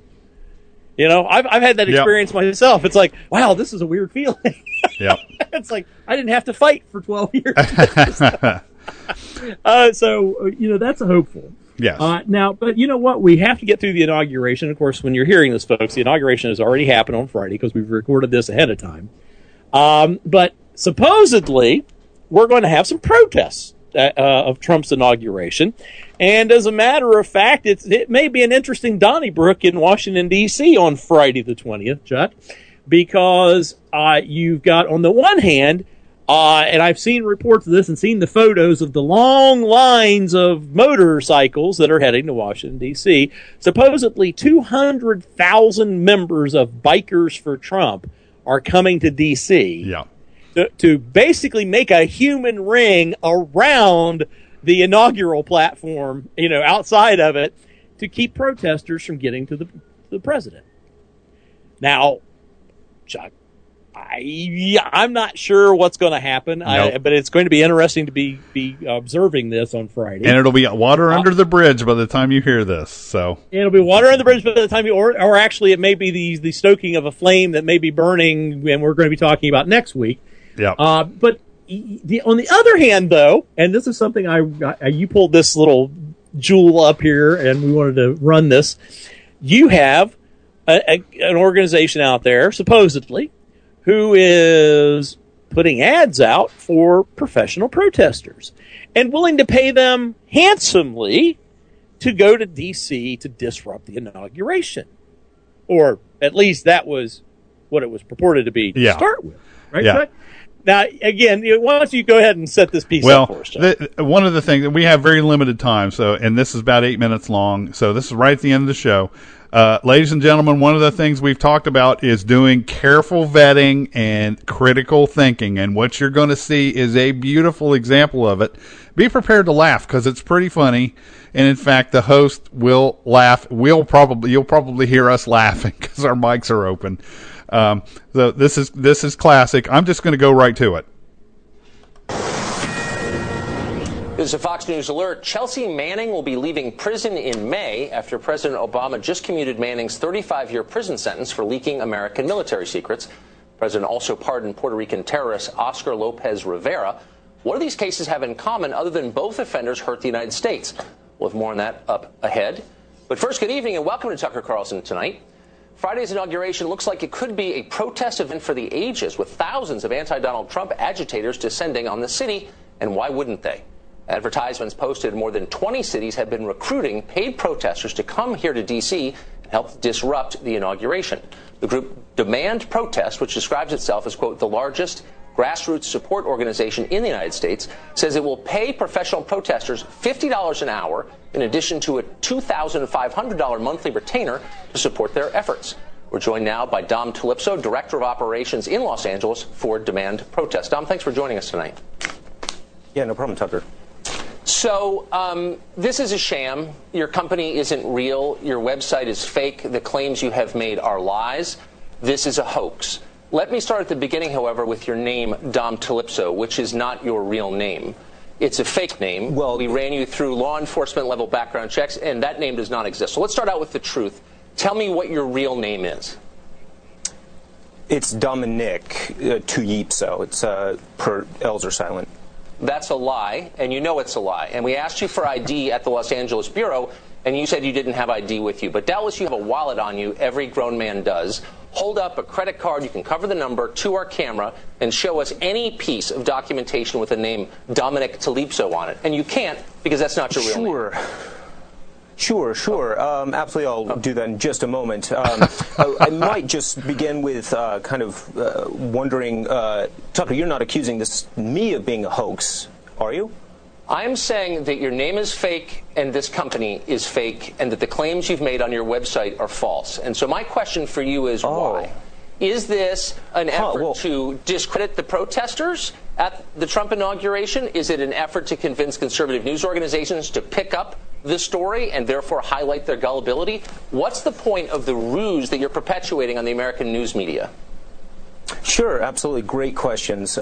I've had that experience myself. It's like, wow, this is a weird feeling. Yep. It's like I didn't have to fight for 12 years. So that's a hopeful. Yes. Now, but you know what? We have to get through the inauguration. Of course, when you're hearing this, folks, the inauguration has already happened on Friday because we've recorded this ahead of time. But supposedly, we're going to have some protests of Trump's inauguration. And as a matter of fact, it may be an interesting Donnybrook in Washington, D.C. on Friday the 20th, Chuck, because you've got, on the one hand, and I've seen reports of this and seen the photos of the long lines of motorcycles that are heading to Washington, D.C. Supposedly 200,000 members of Bikers for Trump are coming to D.C. Yeah. To basically make a human ring around the inaugural platform, outside of it, to keep protesters from getting to the president. Now, Chuck, I'm not sure what's going to happen, nope. But it's going to be interesting to be observing this on Friday. And it'll be water under the bridge by the time you hear this. So it'll be water under the bridge by the time or actually it may be the stoking of a flame that may be burning, and we're going to be talking about next week. Yeah. But on the other hand, though, and this is something you pulled this little jewel up here, and we wanted to run this. You have an organization out there, supposedly, who is putting ads out for professional protesters and willing to pay them handsomely to go to D.C. to disrupt the inauguration. Or at least that was what it was purported to be to start with. Right? Yeah. Now, again, why don't you go ahead and set this piece up for us, John? One of the things, we have very limited time, and this is about 8 minutes long, so this is right at the end of the show. Ladies and gentlemen, one of the things we've talked about is doing careful vetting and critical thinking, and what you're going to see is a beautiful example of it. Be prepared to laugh, because it's pretty funny, and in fact, the host will laugh. You'll probably hear us laughing because our mics are open. So this is classic. I'm just going to go right to it. This is a Fox News alert. Chelsea Manning will be leaving prison in May after President Obama just commuted Manning's 35-year prison sentence for leaking American military secrets. The president also pardoned Puerto Rican terrorist Oscar Lopez Rivera. What do these cases have in common other than both offenders hurt the United States? We'll have more on that up ahead. But first, good evening and welcome to Tucker Carlson Tonight. Friday's inauguration looks like it could be a protest event for the ages, with thousands of anti-Donald Trump agitators descending on the city. And why wouldn't they? Advertisements posted in more than 20 cities have been recruiting paid protesters to come here to D.C. and help disrupt the inauguration. The group Demand Protest, which describes itself as, quote, the largest grassroots support organization in the United States, says it will pay professional protesters $50 an hour in addition to a $2,500 monthly retainer to support their efforts. We're joined now by Dom Talipso, Director of Operations in Los Angeles for Demand Protest. Dom, thanks for joining us tonight. Yeah, no problem, Tucker. So this is a sham. Your company isn't real. Your website is fake. The claims you have made are lies. This is a hoax. Let me start at the beginning, however, with your name, Dom Talipso, which is not your real name. It's a fake name. Well, we ran you through law enforcement level background checks, and that name does not exist. So let's start out with the truth. Tell me what your real name is. It's Dominic Tuyipso. It's per L's are silent. That's a lie, and you know it's a lie. And we asked you for ID at the Los Angeles Bureau, and you said you didn't have ID with you. But doubtless you have a wallet on you. Every grown man does. Hold up a credit card. You can cover the number to our camera and show us any piece of documentation with the name Dominic Talipso on it. And you can't because that's not your real name. Sure. Absolutely, I'll do that in just a moment. I might just begin with wondering, Tucker, you're not accusing me of being a hoax, are you? I'm saying that your name is fake and this company is fake and that the claims you've made on your website are false. And so my question for you is why? Is this an effort to discredit the protesters at the Trump inauguration? Is it an effort to convince conservative news organizations to pick up the story and therefore highlight their gullibility? What's the point of the ruse that you're perpetuating on the American news media? Sure, absolutely. Great questions.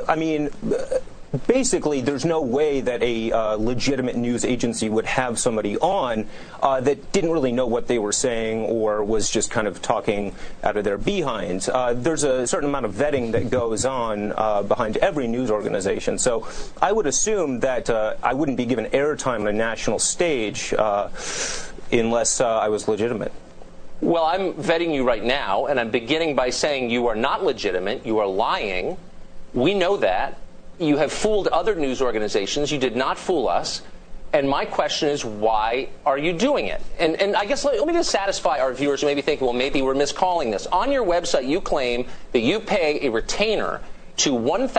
Basically, there's no way that a legitimate news agency would have somebody on that didn't really know what they were saying or was just kind of talking out of their behinds. There's a certain amount of vetting that goes on behind every news organization. So I would assume that I wouldn't be given airtime on a national stage unless I was legitimate. Well, I'm vetting you right now, and I'm beginning by saying you are not legitimate. You are lying. We know that. You have fooled other news organizations. You did not fool us. And my question is, why are you doing it? And I guess let me just satisfy our viewers who may be thinking, well, maybe we're miscalling this. On your website, you claim that you pay a retainer to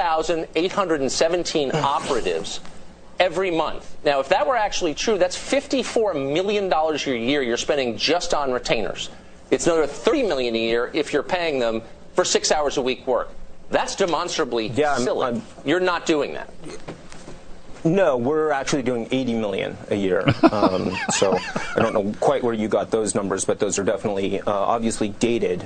1,817 operatives every month. Now, if that were actually true, that's $54 million a year you're spending just on retainers. It's another $30 million a year if you're paying them for 6 hours a week work. That's demonstrably silly. You're not doing that. No, we're actually doing $80 million a year. So I don't know quite where you got those numbers, but those are definitely obviously dated.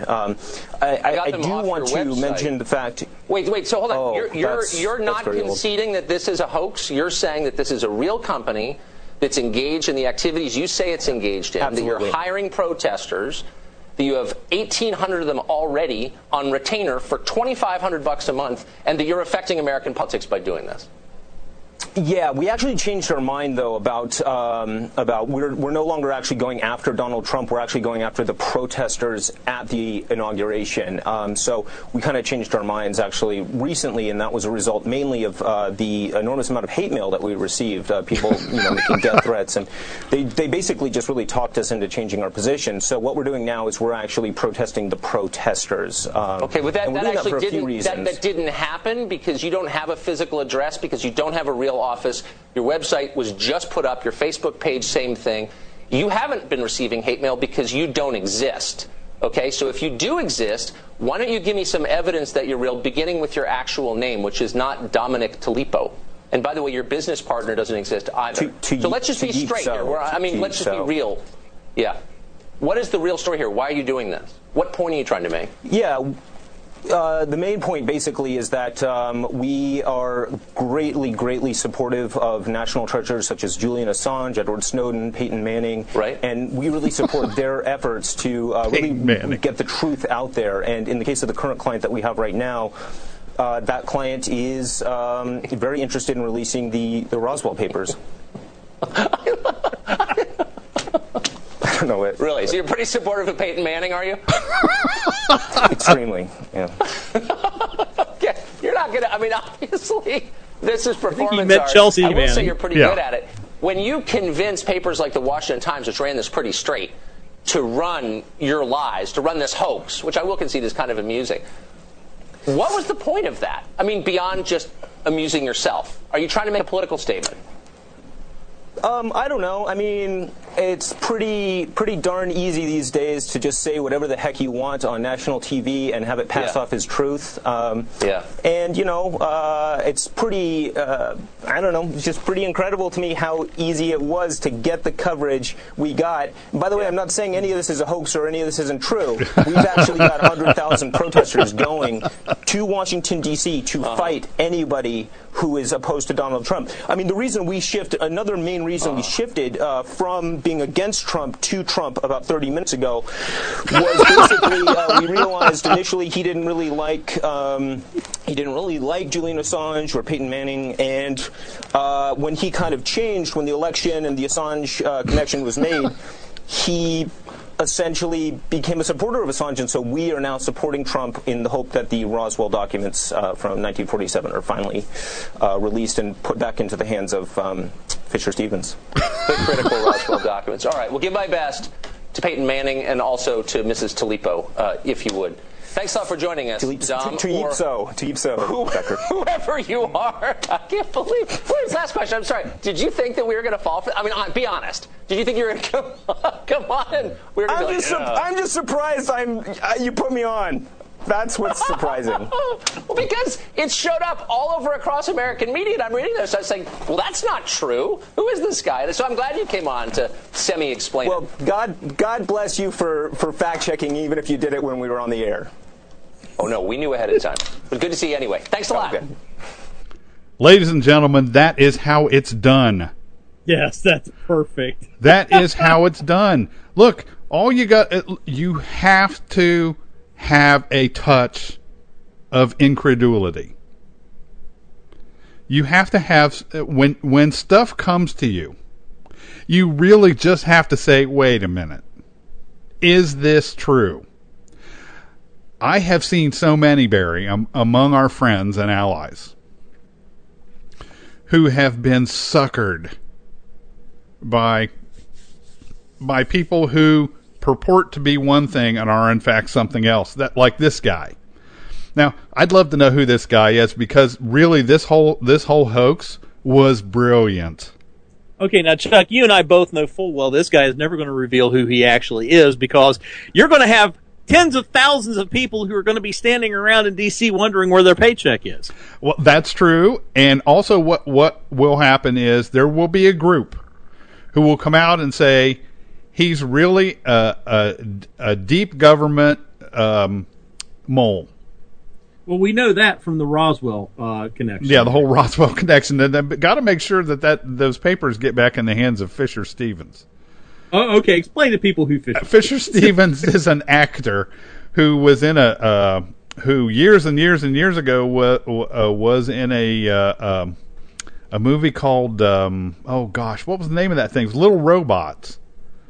I do want to mention the fact. Wait. So hold on. You're not conceding that this is a hoax. You're saying that this is a real company that's engaged in the activities you say it's engaged in. Absolutely. That you're hiring protesters. That you have 1,800 of them already on retainer for $2,500 a month, and that you're affecting American politics by doing this. Yeah, we actually changed our mind, though, about we're no longer actually going after Donald Trump. We're actually going after the protesters at the inauguration. So we kind of changed our minds actually recently, and that was a result mainly of the enormous amount of hate mail that we received. People, making death threats, and they basically just really talked us into changing our position. So what we're doing now is we're actually protesting the protesters. Okay, but that actually didn't happen because you don't have a physical address, because you don't have a real office. Your website was just put up. Your Facebook page, same thing. You haven't been receiving hate mail because you don't exist. Okay, so if you do exist, why don't you give me some evidence that you're real, beginning with your actual name, which is not Dominic Talipso. And by the way, your business partner doesn't exist either. So let's just be straight here. Let's just be real. Yeah. What is the real story here? Why are you doing this? What point are you trying to make? Yeah. The main point basically is that we are greatly supportive of national treasures such as Julian Assange, Edward Snowden, Peyton Manning, right. And we really support their efforts to really get the truth out there. And in the case of the current client that we have right now, that client is very interested in releasing the Roswell papers. I don't know it. Really? So you're pretty supportive of Peyton Manning, are you? Extremely, yeah. Okay. You're not going to, I mean, obviously, this is performance met art. Chelsea I will Manning. say you're pretty good at it. When you convince papers like the Washington Times, which ran this pretty straight, to run your lies, to run this hoax, which I will concede is kind of amusing, what was the point of that? I mean, beyond just amusing yourself. Are you trying to make a political statement? I don't know. I mean, it's pretty darn easy these days to just say whatever the heck you want on national TV and have it pass off as truth. And, you know, it's pretty, I don't know, it's just pretty incredible to me how easy it was to get the coverage we got. And by the way, I'm not saying any of this is a hoax or any of this isn't true. We've actually got 100,000 protesters going to Washington, D.C. to fight anybody who is opposed to Donald Trump. I mean, the reason we shifted, another main reason we shifted from being against Trump to Trump about 30 minutes ago was basically we realized initially he didn't really like Julian Assange or Peyton Manning, and when he kind of changed, when the election and the Assange connection was made, he essentially became a supporter of Assange, and so we are now supporting Trump in the hope that the Roswell documents from 1947 are finally released and put back into the hands of Fisher Stevens. The critical Roswell documents. All right, we'll give my best to Peyton Manning and also to Mrs. Talipo, if you would. Thanks a lot for joining us, Dom. Whoever you are. I can't believe. Where's last question? I'm sorry. Did you think that we were going to fall for? I mean, be honest. Did you think you were going to come on? And we were going to I'm just surprised. You put me on. That's what's surprising. Well, because it showed up all over across American media, and I'm reading this. So I was saying, well, that's not true. Who is this guy? So I'm glad you came on to semi-explain it. Well, God bless you for fact-checking, even if you did it when we were on the air. Oh, no, we knew ahead of time. But good to see you anyway. Thanks a lot. Okay. Ladies and gentlemen, that is how it's done. Yes, that's perfect. That is how it's done. Look, you have to have a touch of incredulity. You have to have, when stuff comes to you, you really just have to say, wait a minute. Is this true? I have seen so many, Barry, among our friends and allies who have been suckered by people who purport to be one thing and are in fact something else. That, like this guy. Now, I'd love to know who this guy is, because really this whole hoax was brilliant. Okay, now, Chuck, you and I both know full well this guy is never going to reveal who he actually is, because you're going to have tens of thousands of people who are going to be standing around in D.C. wondering where their paycheck is. Well, that's true. And also what will happen is there will be a group who will come out and say he's really a deep government mole. Well, we know that from the Roswell connection. Yeah, the whole Roswell connection. And they've got to make sure that those papers get back in the hands of Fisher Stevens. Oh, okay. Explain to people who Fisher Stevens is an actor who was in who years and years and years ago was in a movie called what was the name of that thing? It was Little Robots.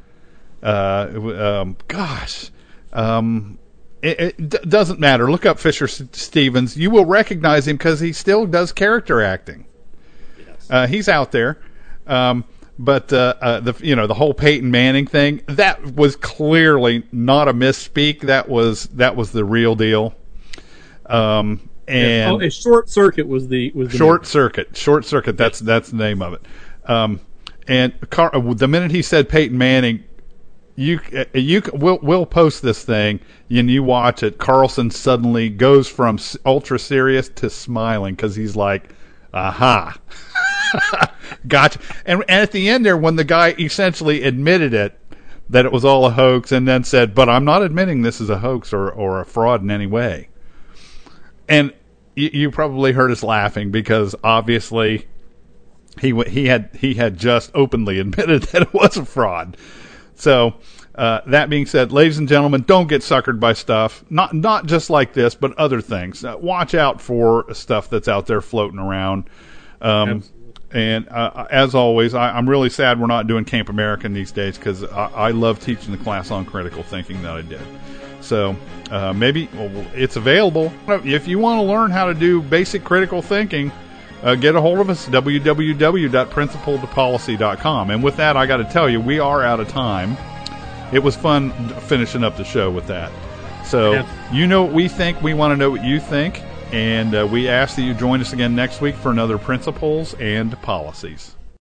It doesn't matter. Look up Fisher Stevens. You will recognize him because he still does character acting. Yes. He's out there. But the whole Peyton Manning thing, that was clearly not a misspeak. That was the real deal. And a Short Circuit was the Short Circuit. Short Circuit. That's the name of it. And the minute he said Peyton Manning, we'll post this thing and you watch it. Carlson suddenly goes from ultra serious to smiling because he's like, aha. Gotcha. And at the end there, when the guy essentially admitted that it was all a hoax, and then said, but I'm not admitting this is a hoax or a fraud in any way. And you probably heard us laughing because obviously he had just openly admitted that it was a fraud. So that being said, ladies and gentlemen, don't get suckered by stuff. Not just like this, but other things. Watch out for stuff that's out there floating around. And as always, I'm really sad we're not doing Camp American these days, because I love teaching the class on critical thinking that I did. So maybe it's available. If you want to learn how to do basic critical thinking, get a hold of us, www.principledpolicy.com. And with that, I got to tell you, we are out of time. It was fun finishing up the show with that. So you know what we think. We want to know what you think. And we ask that you join us again next week for another Principles and Policies.